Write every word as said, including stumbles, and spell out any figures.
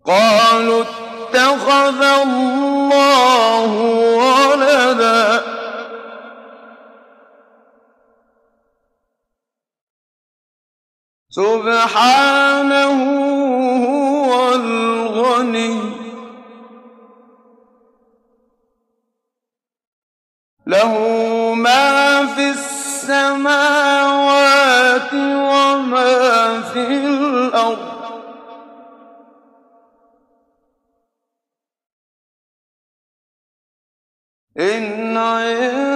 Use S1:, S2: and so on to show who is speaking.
S1: قالوا اتخذ الله ولدا سبحانه هو الغني له ما في السماوات وما في الأرض إن